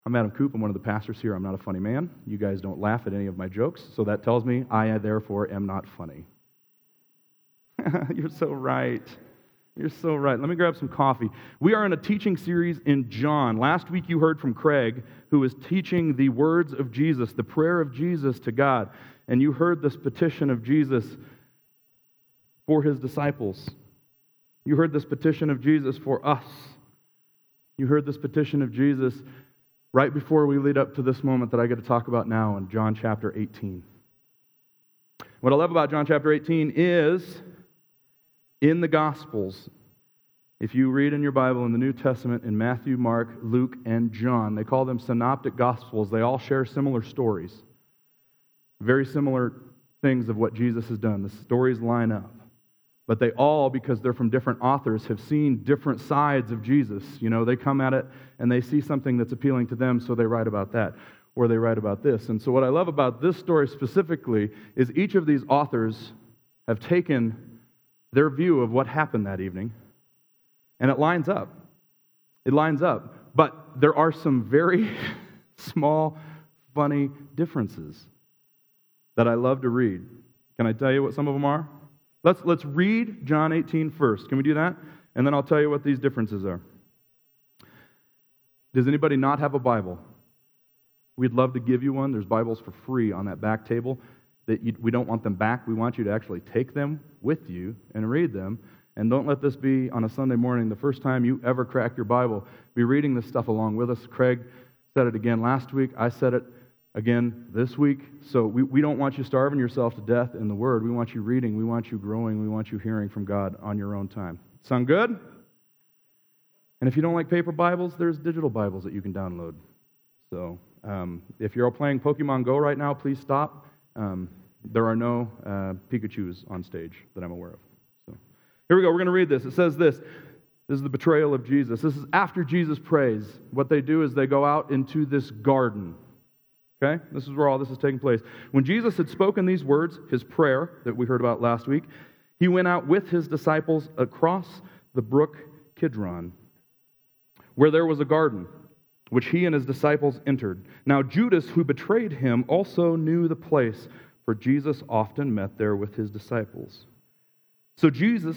I'm Adam Coop. I'm one of the pastors here. I'm not a funny man. You guys don't laugh at any of my jokes, so that tells me I, therefore, am not funny. You're so right. You're so right. Let me grab some coffee. We are in a teaching series in John. Last week you heard from Craig, who was teaching the words of Jesus, the prayer of Jesus to God. And you heard this petition of Jesus for his disciples. You heard this petition of Jesus for us. You heard this petition of Jesus right before we lead up to this moment that I get to talk about now in John chapter 18. What I love about John chapter 18 is in the Gospels, if you read in your Bible in the New Testament, in Matthew, Mark, Luke, and John, they call them synoptic Gospels. They all share similar stories, very similar things of what Jesus has done. The stories line up. But they all, because they're from different authors, have seen different sides of Jesus. You know, they come at it and they see something that's appealing to them, so they write about that, or they write about this. And so what I love about this story specifically is each of these authors have taken their view of what happened that evening, and it lines up. It lines up. But there are some very small, funny differences that I love to read. Can I tell you what some of them are? Let's read John 18 first. Can we do that? And then I'll tell you what these differences are. Does anybody not have a Bible? We'd love to give you one. There's Bibles for free on that back table. We don't want them back. We want you to actually take them with you and read them. And don't let this be on a Sunday morning the first time you ever crack your Bible. Be reading this stuff along with us. Craig said it again last week. I said it again this week. So we don't want you starving yourself to death in the Word. We want you reading. We want you growing. We want you hearing from God on your own time. Sound good? And if you don't like paper Bibles, there's digital Bibles that you can download. So if you're all playing Pokemon Go right now, please stop. There are no Pikachus on stage that I'm aware of. So here we go. We're going to read this. It says this. This is the betrayal of Jesus. This is after Jesus prays. What they do is they go out into this garden. Okay? This is where all this is taking place. When Jesus had spoken these words, his prayer that we heard about last week, he went out with his disciples across the brook Kidron, where there was a garden, which he and his disciples entered. Now Judas, who betrayed him, also knew the place, for Jesus often met there with his disciples. So Judas,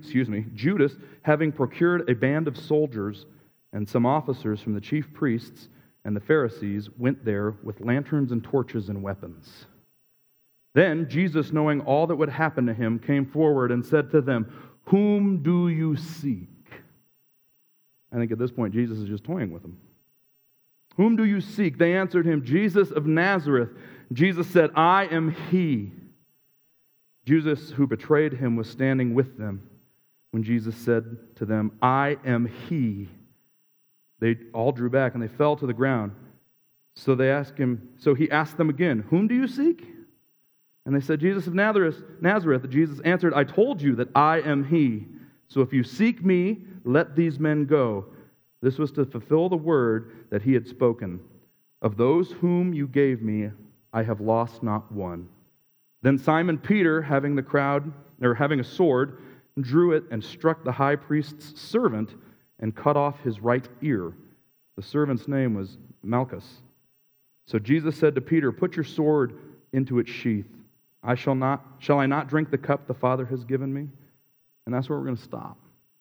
having procured a band of soldiers and some officers from the chief priests and the Pharisees, went there with lanterns and torches and weapons. Then Jesus, knowing all that would happen to him, came forward and said to them, "Whom do you seek?" I think at this point Jesus is just toying with them. "Whom do you seek?" They answered him, "Jesus of Nazareth." Jesus said, "I am he." Judas, who betrayed him, was standing with them when Jesus said to them, "I am he." They all drew back and they fell to the ground. So he asked them again, "Whom do you seek?" And they said, "Jesus of Nazareth." Jesus answered, "I told you that I am he. So if you seek me, let these men go." This was to fulfill the word that he had spoken. "Of those whom you gave me, I have lost not one." Then Simon Peter, having a sword, drew it and struck the high priest's servant and cut off his right ear. The servant's name was Malchus. So Jesus said to Peter, "Put your sword into its sheath. Shall I not drink the cup the Father has given me?" And that's where we're going to stop.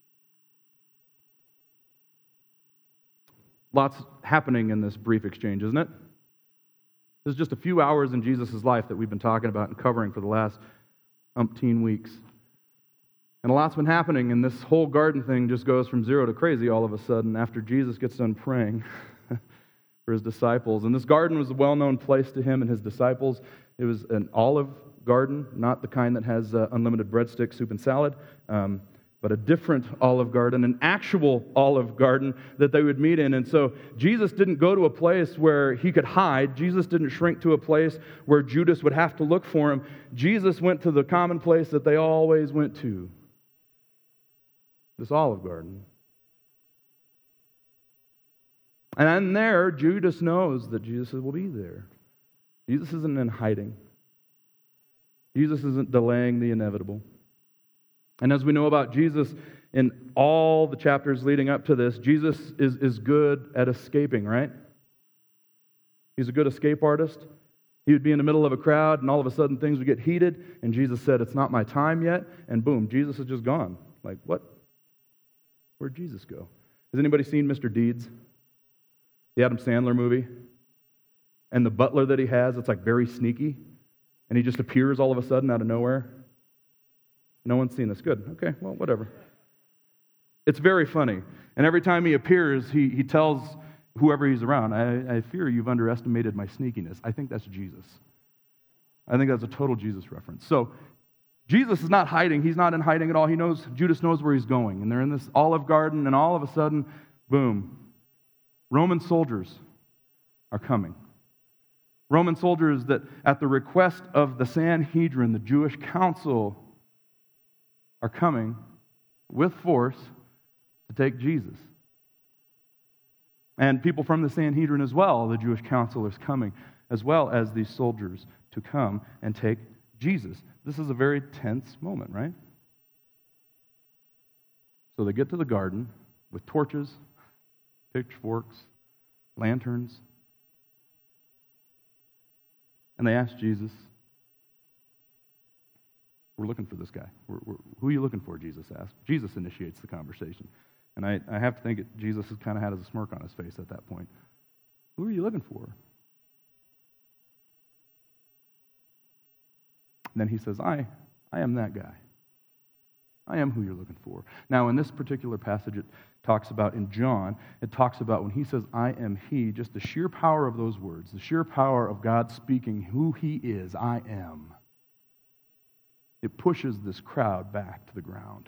Lots happening in this brief exchange, isn't it? This is just a few hours in Jesus' life that we've been talking about and covering for the last umpteen weeks. And a lot's been happening, and this whole garden thing just goes from zero to crazy all of a sudden after Jesus gets done praying for his disciples. And this garden was a well-known place to him and his disciples. It was an olive garden, not the kind that has unlimited breadstick, soup, and salad, but a different olive garden, an actual olive garden that they would meet in. And so Jesus didn't go to a place where he could hide. Jesus didn't shrink to a place where Judas would have to look for him. Jesus went to the common place that they always went to, this olive garden. And there, Judas knows that Jesus will be there. Jesus isn't in hiding. Jesus isn't delaying the inevitable. And as we know about Jesus in all the chapters leading up to this, Jesus is good at escaping, right? He's a good escape artist. He would be in the middle of a crowd, and all of a sudden things would get heated, and Jesus said, it's not my time yet, and boom, Jesus is just gone. Like, what? Where'd Jesus go? Has anybody seen Mr. Deeds? The Adam Sandler movie? And the butler that he has, it's like very sneaky, and he just appears all of a sudden out of nowhere. No one's seen this. Good. Okay, well, whatever. It's very funny. And every time he appears, he tells whoever he's around, I fear you've underestimated my sneakiness. I think that's Jesus. I think that's a total Jesus reference. So Jesus is not hiding. He's not in hiding at all. He knows, Judas knows where he's going. And they're in this Olive Garden, and all of a sudden, boom, Roman soldiers are coming. Roman soldiers that, at the request of the Sanhedrin, the Jewish council, are coming with force to take Jesus. And people from the Sanhedrin as well, the Jewish council, is coming, as well as these soldiers to come and take Jesus. This is a very tense moment, right? So they get to the garden with torches, pitchforks, lanterns, and they ask Jesus, we're looking for this guy. Who are you looking for, Jesus asked. Jesus initiates the conversation. And I have to think Jesus kind of had a smirk on his face at that point. Who are you looking for? And then he says, I am that guy. I am who you're looking for. Now, in this particular passage, it talks about, in John, it talks about when he says, I am he, just the sheer power of those words, the sheer power of God speaking who he is, I am. It pushes this crowd back to the ground.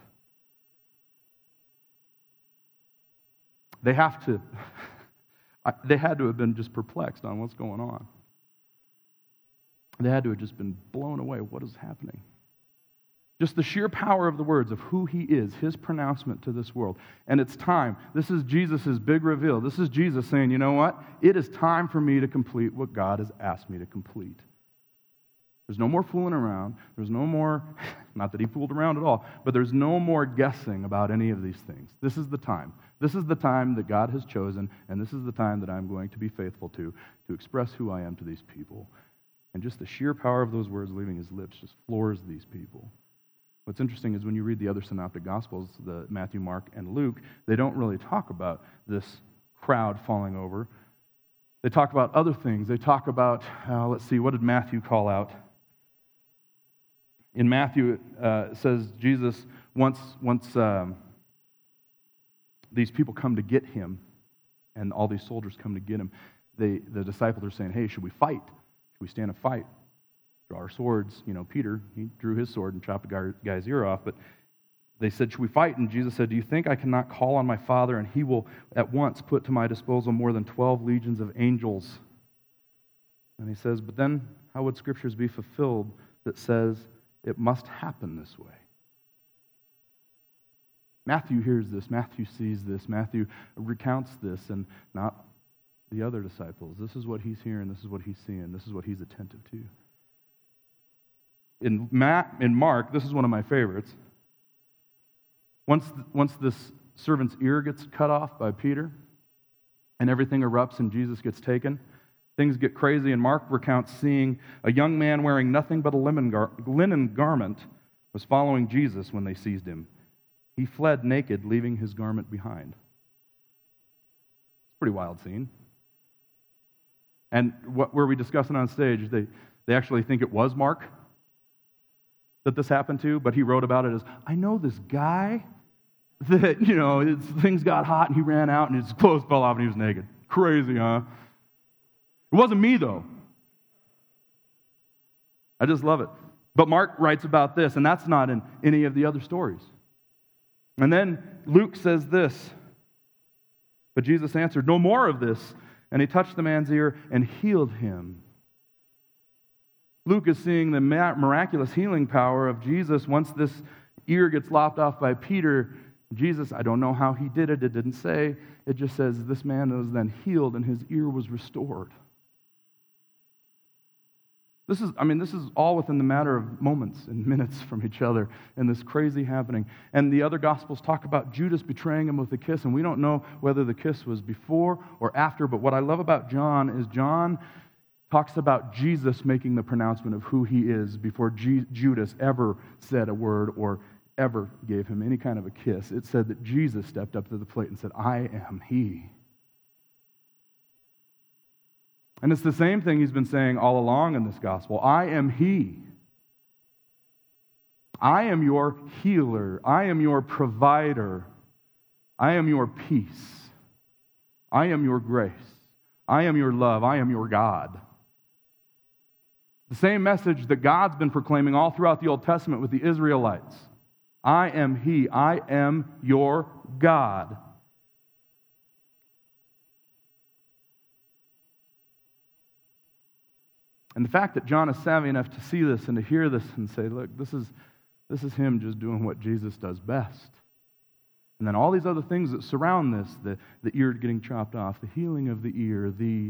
They had to have been just perplexed on what's going on. They had to have just been blown away. What is happening? Just the sheer power of the words of who he is, his pronouncement to this world. And it's time. This is Jesus' big reveal. This is Jesus saying, you know what? It is time for me to complete what God has asked me to complete. There's no more fooling around. There's no more, not that he fooled around at all, but there's no more guessing about any of these things. This is the time. This is the time that God has chosen, and this is the time that I'm going to be faithful to express who I am to these people. And just the sheer power of those words leaving his lips just floors these people. What's interesting is when you read the other synoptic gospels, the Matthew, Mark, and Luke, they don't really talk about this crowd falling over. They talk about other things. They talk about, let's see, what did Matthew call out? In Matthew, it says Jesus, once these people come to get him, and all these soldiers come to get him, the disciples are saying, hey, should we fight? Should we stand and fight? Draw our swords. You know, Peter, he drew his sword and chopped the guy's ear off, but they said, should we fight? And Jesus said, do you think I cannot call on my Father, and he will at once put to my disposal more than 12 legions of angels? And he says, but then how would Scriptures be fulfilled that says, it must happen this way? Matthew hears this. Matthew sees this. Matthew recounts this, and not the other disciples. This is what he's hearing. This is what he's seeing. This is what he's attentive to. In Mark, this is one of my favorites. Once this servant's ear gets cut off by Peter, and everything erupts and Jesus gets taken, things get crazy, and Mark recounts seeing a young man wearing nothing but a linen garment was following Jesus when they seized him. He fled naked, leaving his garment behind. It's a pretty wild scene. And what were we discussing on stage? They actually think it was Mark that this happened to, but he wrote about it as, I know this guy that, things got hot and he ran out and his clothes fell off and he was naked. Crazy, huh? It wasn't me, though. I just love it. But Mark writes about this, and that's not in any of the other stories. And then Luke says this, but Jesus answered, no more of this. And he touched the man's ear and healed him. Luke is seeing the miraculous healing power of Jesus. Once this ear gets lopped off by Peter, Jesus, I don't know how he did it. It didn't say. It just says this man was then healed and his ear was restored. This is all within the matter of moments and minutes from each other, and this crazy happening. And the other Gospels talk about Judas betraying him with a kiss, and we don't know whether the kiss was before or after, but what I love about John is John talks about Jesus making the pronouncement of who he is before Judas ever said a word or ever gave him any kind of a kiss. It said that Jesus stepped up to the plate and said, "I am he." And it's the same thing he's been saying all along in this gospel. I am he. I am your healer. I am your provider. I am your peace. I am your grace. I am your love. I am your God. The same message that God's been proclaiming all throughout the Old Testament with the Israelites. I am he. I am your God. And the fact that John is savvy enough to see this and to hear this and say, look, this is him just doing what Jesus does best. And then all these other things that surround this, the ear getting chopped off, the healing of the ear,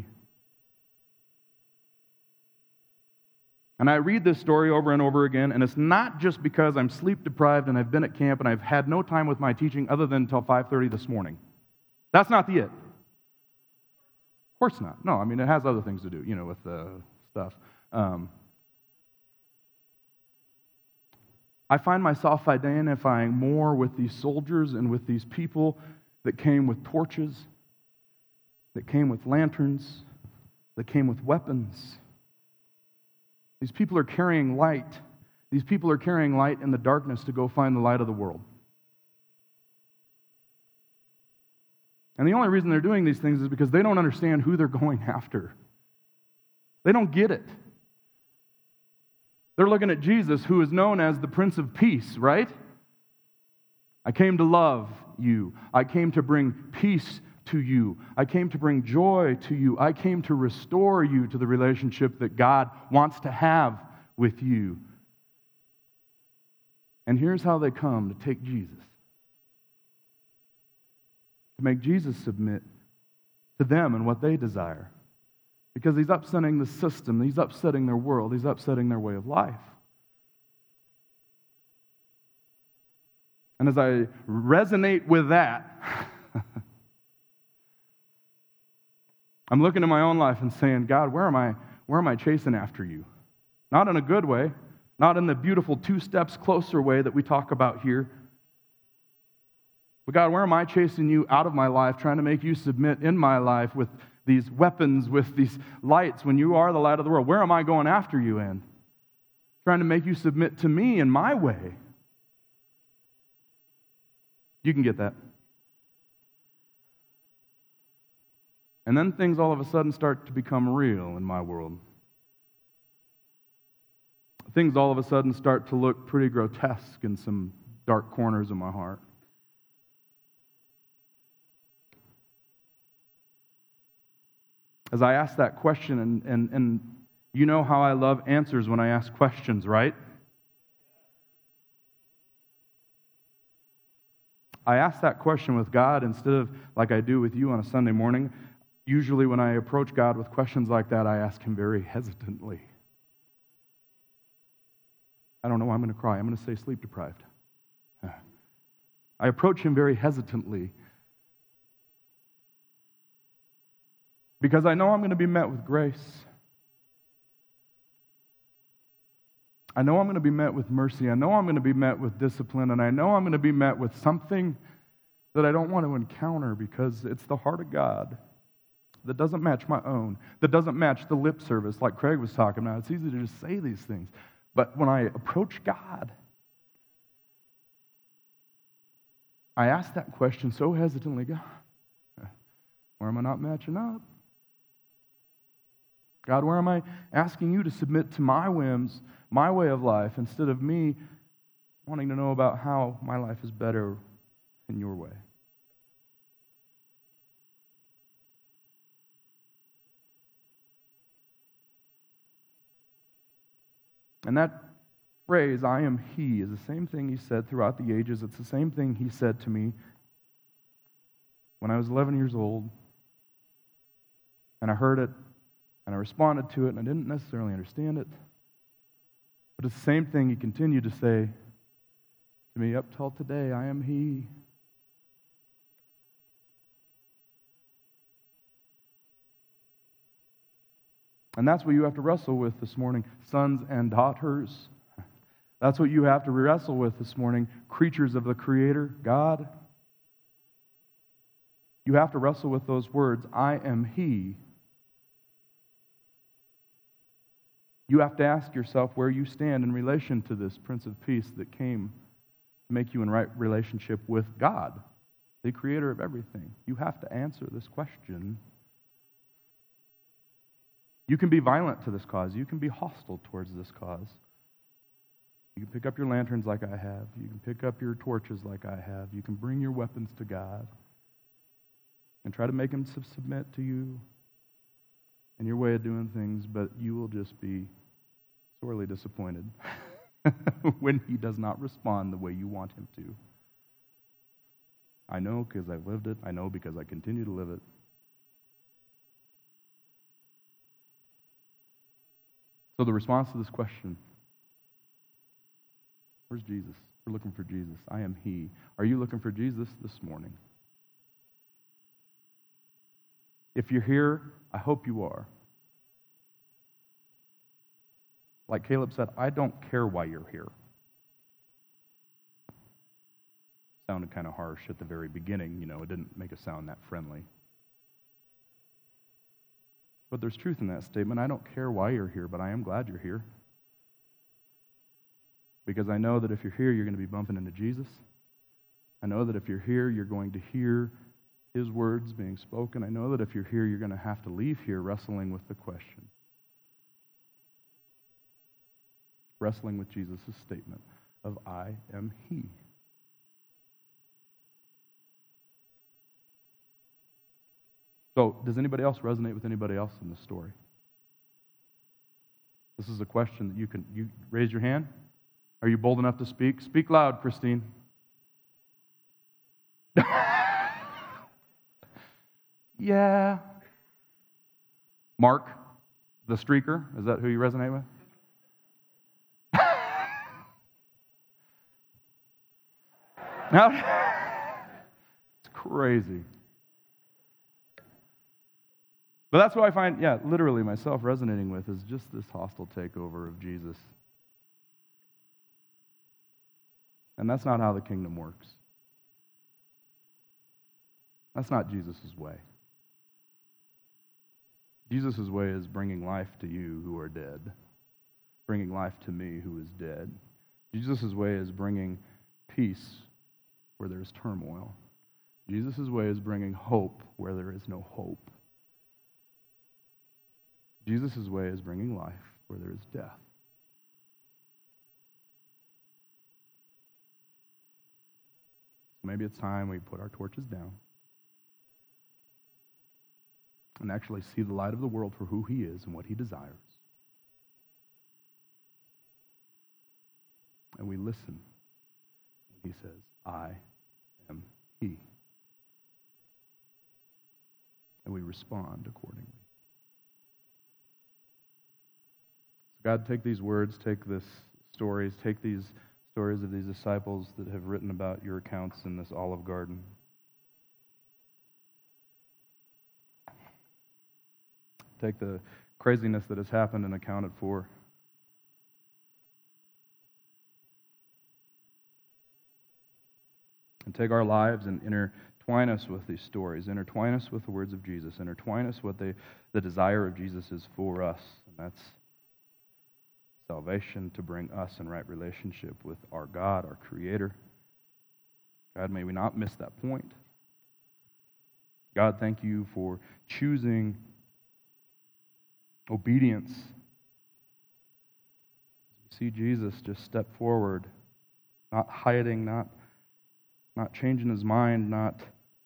And I read this story over and over again, and it's not just because I'm sleep deprived and I've been at camp and I've had no time with my teaching other than until 5:30 this morning. That's not the it. Of course not. No, it has other things to do, with the stuff. I find myself identifying more with these soldiers and with these people that came with torches, that came with lanterns, that came with weapons. These people are carrying light. These people are carrying light in the darkness to go find the light of the world. And the only reason they're doing these things is because they don't understand who they're going after. They don't get it. They're looking at Jesus, who is known as the Prince of Peace, right? I came to love you. I came to bring peace to you. I came to bring joy to you. I came to restore you to the relationship that God wants to have with you. And here's how they come to take Jesus. To make Jesus submit to them and what they desire. Because he's upsetting the system, he's upsetting their world, he's upsetting their way of life. And as I resonate with that, I'm looking at my own life and saying, God, where am I chasing after you? Not in a good way, not in the beautiful 2 steps closer way that we talk about here. But God, where am I chasing you out of my life, trying to make you submit in my life with these weapons, with these lights, when you are the light of the world? Where am I going after you in? Trying to make you submit to me in my way. You can get that. And then things all of a sudden start to become real in my world. Things all of a sudden start to look pretty grotesque in some dark corners of my heart. As I ask that question, and you know how I love answers when I ask questions, right? I ask that question with God instead of like I do with you on a Sunday morning. Usually when I approach God with questions like that, I ask him very hesitantly. I don't know why I'm going to cry. I'm going to say sleep deprived. I approach him very hesitantly because I know I'm going to be met with grace. I know I'm going to be met with mercy. I know I'm going to be met with discipline. And I know I'm going to be met with something that I don't want to encounter because it's the heart of God that doesn't match my own, that doesn't match the lip service like Craig was talking about. It's easy to just say these things. But when I approach God, I ask that question so hesitantly, God, where am I not matching up? God, where am I asking you to submit to my whims, my way of life, instead of me wanting to know about how my life is better in your way? And that phrase, I am he, is the same thing he said throughout the ages. It's the same thing he said to me when I was 11 years old. And I heard it And I responded to it, and I didn't necessarily understand it. But it's the same thing he continued to say to me, up till today, I am he. And that's what you have to wrestle with this morning, sons and daughters. That's what you have to wrestle with this morning, creatures of the Creator, God. You have to wrestle with those words, I am He. You have to ask yourself where you stand in relation to this Prince of Peace that came to make you in right relationship with God, the Creator of everything. You have to answer this question. You can be violent to this cause. You can be hostile towards this cause. You can pick up your lanterns like I have. You can pick up your torches like I have. You can bring your weapons to God and try to make Him submit to you and your way of doing things, but you will just be sorely disappointed when He does not respond the way you want Him to. I know because I've lived it. I know because I continue to live it. So the response to this question, where's Jesus? We're looking for Jesus. I am He. Are you looking for Jesus this morning? If you're here, I hope you are. Like Caleb said, I don't care why you're here. Sounded kind of harsh at the very beginning, it didn't make it sound that friendly. But there's truth in that statement. I don't care why you're here, but I am glad you're here. Because I know that if you're here, you're going to be bumping into Jesus. I know that if you're here, you're going to hear His words being spoken. I know that if you're here, you're going to have to leave here wrestling with the question. Wrestling with Jesus' statement of, I am He. So, does anybody else resonate with anybody else in this story? This is a question that you raise your hand. Are you bold enough to speak? Speak loud, Christine. Yeah. Mark, the streaker, is that who you resonate with? It's crazy. But that's what I find, literally myself resonating with is just this hostile takeover of Jesus. And that's not how the kingdom works. That's not Jesus' way. Jesus' way is bringing life to you who are dead, bringing life to me who is dead. Jesus' way is bringing peace where there is turmoil. Jesus' way is bringing hope where there is no hope. Jesus' way is bringing life where there is death. So maybe it's time we put our torches down and actually see the light of the world for who He is and what He desires. And we listen when He says, I am He. And we respond accordingly. God, take these words, take these stories of these disciples that have written about your accounts in this Olive Garden. Take the craziness that has happened and accounted for. And take our lives and intertwine us with these stories. Intertwine us with the words of Jesus. Intertwine us with the desire of Jesus is for us. And that's salvation, to bring us in right relationship with our God, our Creator. God, may we not miss that point. God, thank you for choosing obedience. We see Jesus just step forward, not hiding, not changing his mind, not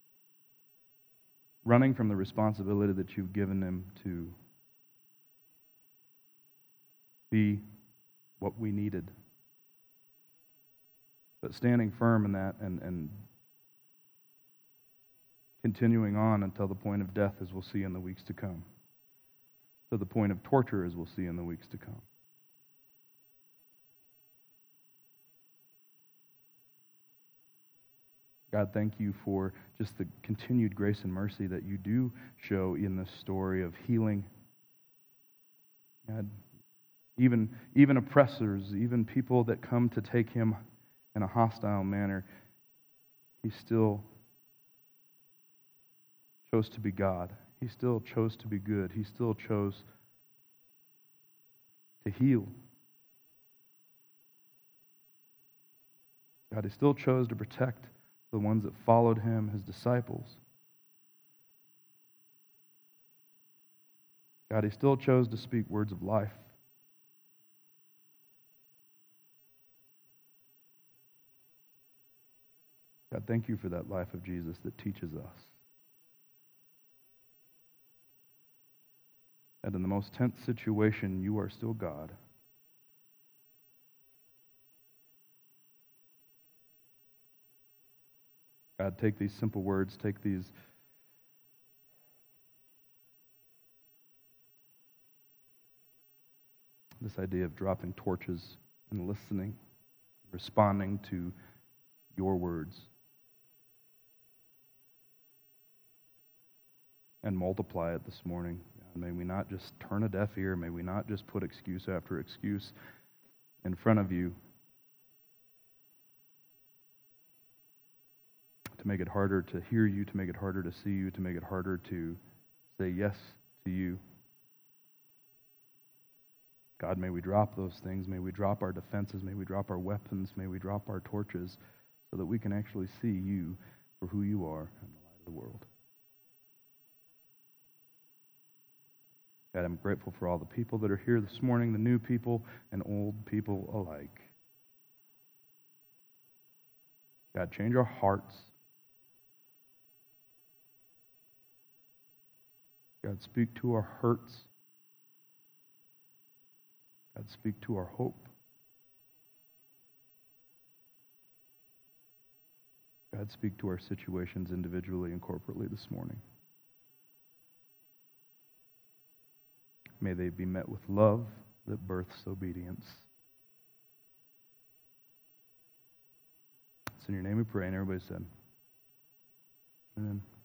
running from the responsibility that you've given him to be what we needed. But standing firm in that and continuing on until the point of death, as we'll see in the weeks to come. to the point of torture, as we'll see in the weeks to come. God, thank you for just the continued grace and mercy that you do show in this story of healing. God, even oppressors, even people that come to take him in a hostile manner, he still chose to be God. He still chose to be good. He still chose to heal. God, he still chose to protect the ones that followed him, his disciples. God, he still chose to speak words of life. God, thank you for that life of Jesus that teaches us. And in the most tense situation, you are still God. God, take these simple words, take this idea of dropping torches and listening, responding to your words, and multiply it this morning. God, may we not just turn a deaf ear. May we not just put excuse after excuse in front of you to make it harder to hear you, to make it harder to see you, to make it harder to say yes to you. God, may we drop those things. May we drop our defenses. May we drop our weapons. May we drop our torches so that we can actually see you for who you are in the light of the world. God, I'm grateful for all the people that are here this morning, the new people and old people alike. God, change our hearts. God, speak to our hurts. God, speak to our hope. God, speak to our situations individually and corporately this morning. May they be met with love that births obedience. It's in your name we pray, and everybody said, amen.